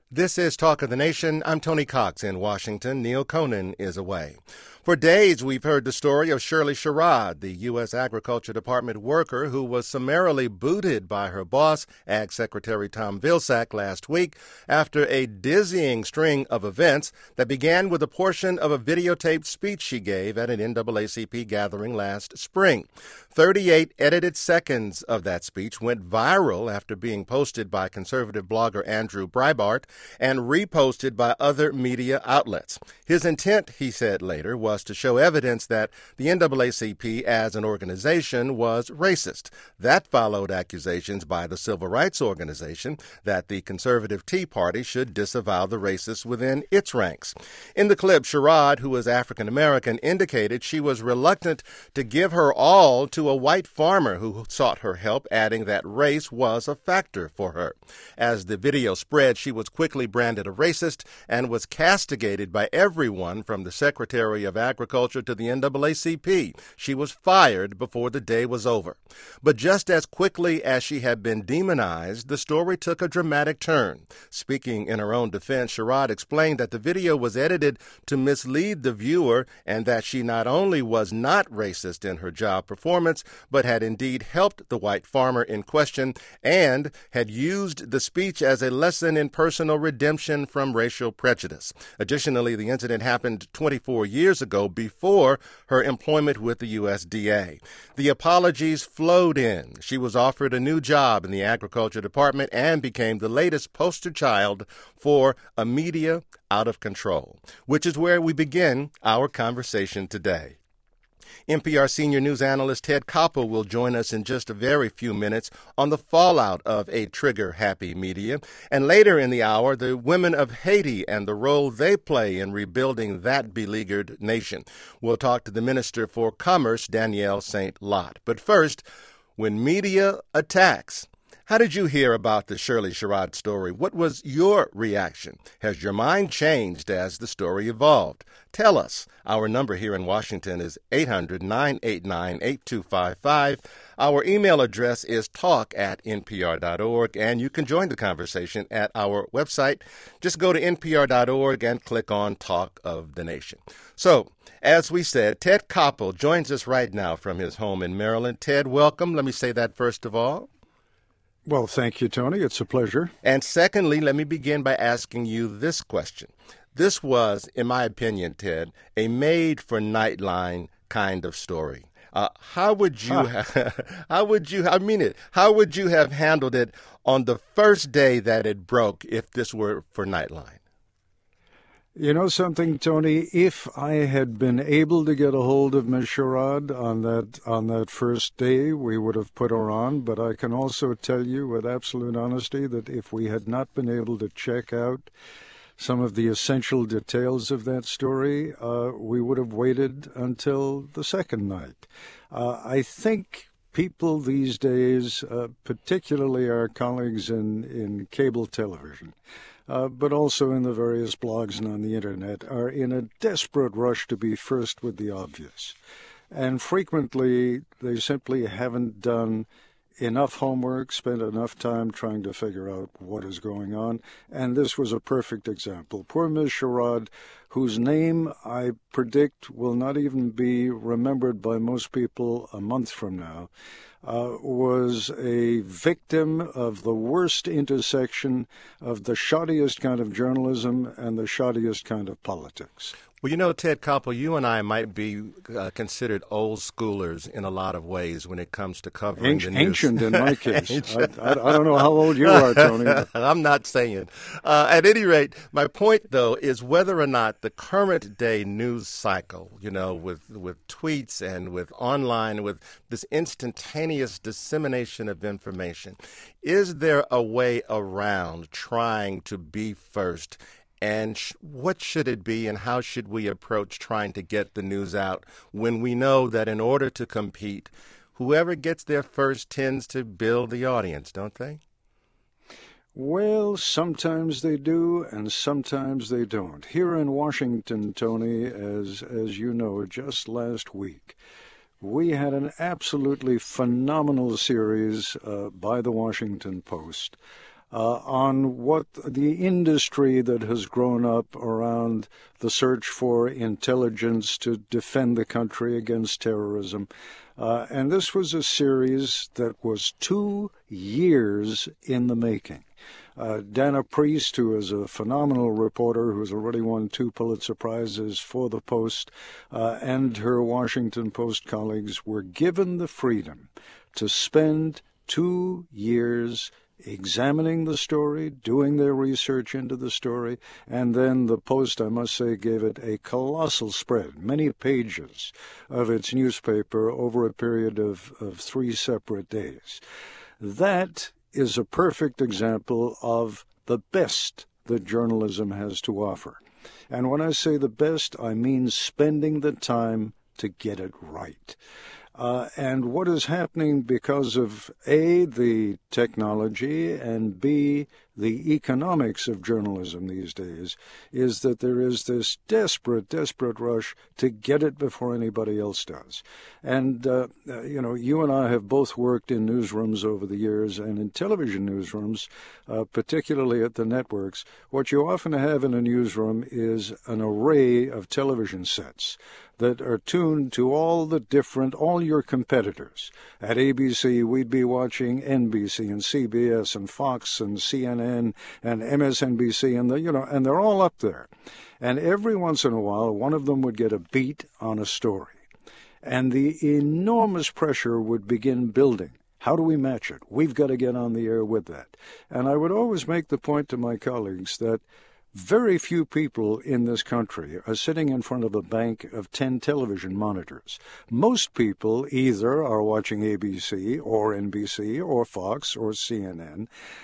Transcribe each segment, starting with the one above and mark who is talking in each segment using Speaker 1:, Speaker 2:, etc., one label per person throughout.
Speaker 1: This is Talk of the Nation. I'm Tony Cox in Washington. Neil Conan is away. For days, we've heard the story of Shirley Sherrod, the U.S. Agriculture Department worker who was summarily booted by her boss, Ag Secretary Tom Vilsack, last week after a dizzying string of events that began with a portion of a videotaped speech she gave at an NAACP gathering last spring. 38 edited seconds of that speech went viral after being posted by conservative blogger Andrew Breitbart and reposted by other media outlets. His intent, he said later, was to show evidence that the NAACP as an organization was racist. That followed accusations by the Civil Rights Organization that the conservative Tea Party should disavow the racists within its ranks. In the clip, Sherrod, who is African American, indicated she was reluctant to give her all to a white farmer who sought her help, adding that race was a factor for her. As the video spread, she was quickly branded a racist and was castigated by everyone from the Secretary of Agriculture to the NAACP. She was fired before the day was over. But just as quickly as she had been demonized, the story took a dramatic turn. Speaking in her own defense, Sherrod explained that the video was edited to mislead the viewer and that she not only was not racist in her job performance, but had indeed helped the white farmer in question and had used the speech as a lesson in personal redemption from racial prejudice. Additionally, the incident happened 24 years ago before her employment with the USDA. The apologies flowed in. She was offered a new job in the Agriculture Department and became the latest poster child for a media out of control, which is where we begin our conversation today. NPR senior news analyst Ted Koppel will join us in just a very few minutes on the fallout of a trigger-happy media. And later in the hour, the women of Haiti and the role they play in rebuilding that beleaguered nation. We'll talk to the Minister for Commerce, Danielle St. Lot. But first, when media attacks, how did you hear about the Shirley Sherrod story? What was your reaction? Has your mind changed as the story evolved? Tell us. Our number here in Washington is 800-989-8255. Our email address is talk@npr.org, and you can join the conversation at our website. Just go to npr.org and click on Talk of the Nation. So, as we said, Ted Koppel joins us right now from his home in Maryland. Ted, welcome. Let me say that first of all.
Speaker 2: Well, thank you, Tony. It's a pleasure.
Speaker 1: And secondly, let me begin by asking you this question. This was, in my opinion, Ted, a made-for-Nightline kind of story. How would you have handled it on the first day that it broke if this were for Nightline?
Speaker 2: You know something, Tony? If I had been able to get a hold of Ms. Sherrod on that first day, we would have put her on. But I can also tell you with absolute honesty that if we had not been able to check out some of the essential details of that story, we would have waited until the second night. I think people these days, particularly our colleagues in cable television, but also in the various blogs and on the Internet, are in a desperate rush to be first with the obvious. And frequently, they simply haven't done enough homework, spent enough time trying to figure out what is going on. And this was a perfect example. Poor Ms. Sherrod, whose name I predict will not even be remembered by most people a month from now, was a victim of the worst intersection of the shoddiest kind of journalism and the shoddiest kind of politics.
Speaker 1: Well, you know, Ted Koppel, you and I might be considered old schoolers in a lot of ways when it comes to covering the news.
Speaker 2: Ancient in my case. I don't know how old you are, Tony.
Speaker 1: I'm not saying. At any rate, my point, though, is whether or not the current day news cycle, you know, with tweets and with online, with this instantaneous dissemination of information, is there a way around trying to be first? And what should it be, and how should we approach trying to get the news out when we know that in order to compete, whoever gets there first tends to build the audience, don't they?
Speaker 2: Well, sometimes they do, and sometimes they don't. Here in Washington, Tony, as you know, just last week, we had an absolutely phenomenal series by the Washington Post on what the industry that has grown up around the search for intelligence to defend the country against terrorism. And this was a series that was 2 years in the making. Dana Priest, who is a phenomenal reporter who has already won 2 Pulitzer Prizes for the Post, and her Washington Post colleagues were given the freedom to spend 2 years examining the story, doing their research into the story, and then the Post, I must say, gave it a colossal spread, many pages of its newspaper over a period of 3 separate days. That is a perfect example of the best that journalism has to offer. And when I say the best, I mean spending the time to get it right. And what is happening because of, A, the technology, and B, the economics of journalism these days, is that there is this desperate rush to get it before anybody else does. And, you and I have both worked in newsrooms over the years, and in television newsrooms, particularly at the networks, what you often have in a newsroom is an array of television sets that are tuned to all your competitors. At ABC, we'd be watching NBC and CBS and Fox and CNN and MSNBC, and they're all up there. And every once in a while, one of them would get a beat on a story. And the enormous pressure would begin building. How do we match it? We've got to get on the air with that. And I would always make the point to my colleagues that very few people in this country are sitting in front of a bank of 10 television monitors. Most people either are watching ABC or NBC or Fox or CNN.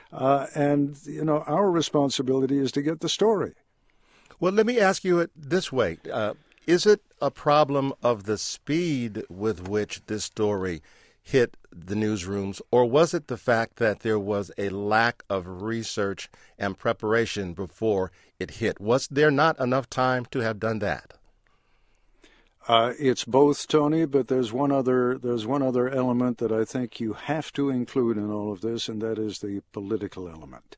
Speaker 2: Our responsibility is to get the story.
Speaker 1: Well, let me ask you it this way. Is it a problem of the speed with which this story hit the newsrooms, or was it the fact that there was a lack of research and preparation before it hit? Was there not enough time to have done that?
Speaker 2: It's both, Tony, but there's one other element that I think you have to include in all of this, and that is the political element.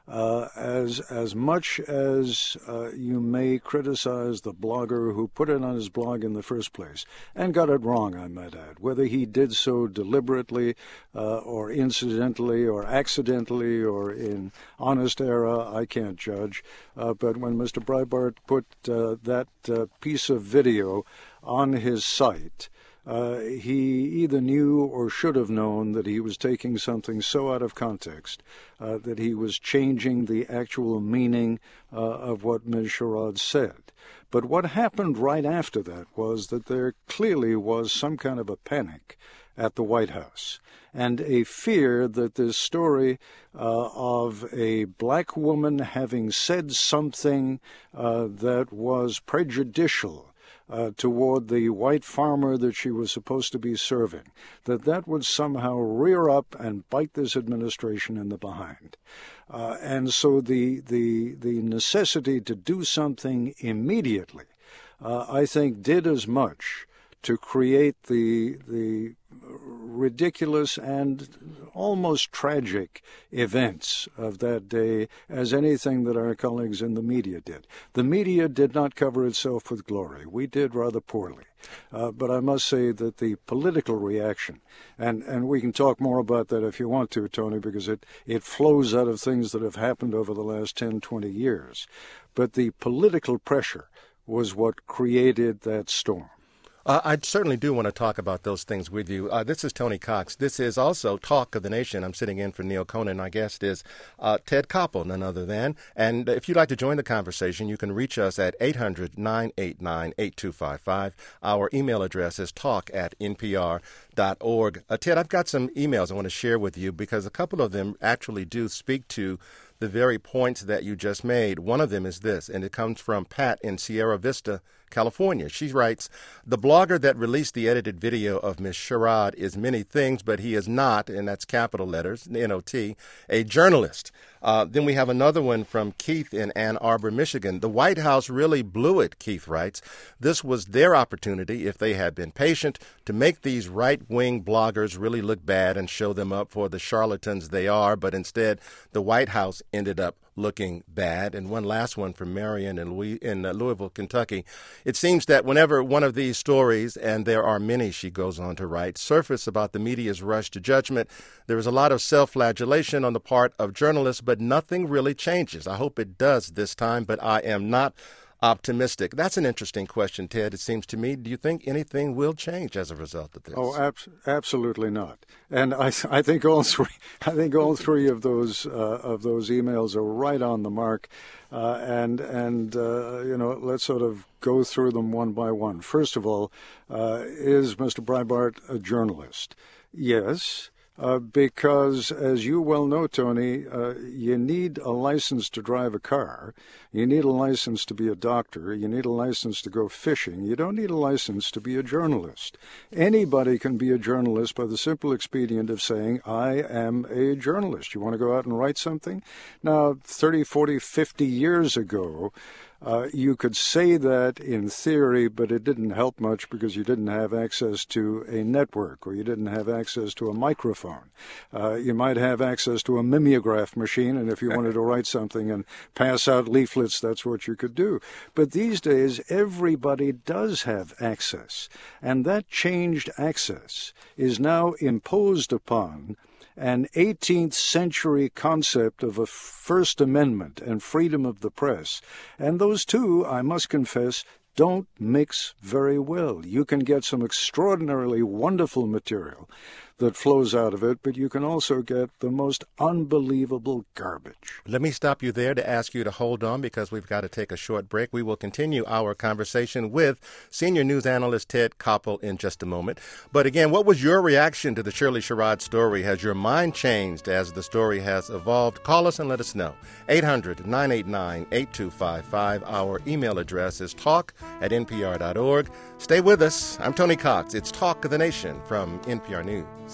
Speaker 2: As much as you may criticize the blogger who put it on his blog in the first place, and got it wrong, I might add, whether he did so deliberately or incidentally or accidentally or in honest error, I can't judge. But when Mr. Breitbart put that piece of video on his site, he either knew or should have known that he was taking something so out of context that he was changing the actual meaning of what Ms. Sherrod said. But what happened right after that was that there clearly was some kind of a panic at the White House and a fear that this story of a black woman having said something that was prejudicial toward the white farmer that she was supposed to be serving, that would somehow rear up and bite this administration in the behind. And so the necessity to do something immediately, I think, did as much to create the ridiculous and almost tragic events of that day as anything that our colleagues in the media did. The media did not cover itself with glory. We did rather poorly. But I must say that the political reaction, and we can talk more about that if you want to, Tony, because it flows out of things that have happened over the last 10, 20 years. But the political pressure was what created that storm.
Speaker 1: I certainly do want to talk about those things with you. This is Tony Cox. This is also Talk of the Nation. I'm sitting in for Neil Conan. My guest is Ted Koppel, none other than. And if you'd like to join the conversation, you can reach us at 800-989-8255. Our email address is talk@npr.org. Ted, I've got some emails I want to share with you because a couple of them actually do speak to the very points that you just made. One of them is this, and it comes from Pat in Sierra Vista, California. She writes, "The blogger that released the edited video of Ms. Sherrod is many things, but he is not," and that's capital letters, N-O-T, "a journalist." Then we have another one from Keith in Ann Arbor, Michigan. "The White House really blew it," Keith writes. "This was their opportunity, if they had been patient, to make these right-wing bloggers really look bad and show them up for the charlatans they are, but instead the White House ended up looking bad." And one last one from Marion in Louisville, Kentucky. "It seems that whenever one of these stories, and there are many," she goes on to write, "surface about the media's rush to judgment, there is a lot of self-flagellation on the part of journalists, but nothing really changes. I hope it does this time, but I am not optimistic." That's an interesting question, Ted, it seems to me. Do you think anything will change as a result of this?
Speaker 2: Oh, absolutely not. And I think all three of those emails are right on the mark. Let's sort of go through them one by one. First of all, is Mr. Breitbart a journalist? Yes. Because, as you well know, Tony, you need a license to drive a car. You need a license to be a doctor. You need a license to go fishing. You don't need a license to be a journalist. Anybody can be a journalist by the simple expedient of saying, "I am a journalist." You want to go out and write something? Now, 30, 40, 50 years ago, you could say that in theory, but it didn't help much because you didn't have access to a network or you didn't have access to a microphone. You might have access to a mimeograph machine, and if you wanted to write something and pass out leaflets, that's what you could do. But these days, everybody does have access, and that changed access is now imposed upon an 18th century concept of a First Amendment and freedom of the press. And those two, I must confess, don't mix very well. You can get some extraordinarily wonderful material that flows out of it, but you can also get the most unbelievable garbage.
Speaker 1: Let me stop you there to ask you to hold on because we've got to take a short break. We will continue our conversation with senior news analyst Ted Koppel in just a moment. But again, what was your reaction to the Shirley Sherrod story? Has your mind changed as the story has evolved? Call us and let us know. 800-989-8255. Our email address is talk@npr.org. Stay with us. I'm Tony Cox. It's Talk of the Nation from NPR News.